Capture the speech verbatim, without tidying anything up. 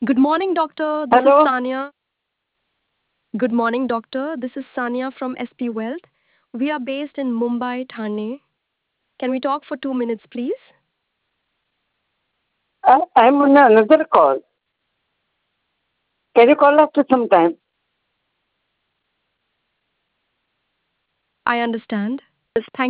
Good morning, doctor. This is Hello. Sania. Good morning, doctor. This is Sania from S P Wealth. We are based in Mumbai, Thane. Can we talk for two minutes, please? I, I'm on another call. Can you call after some time? I understand. Thank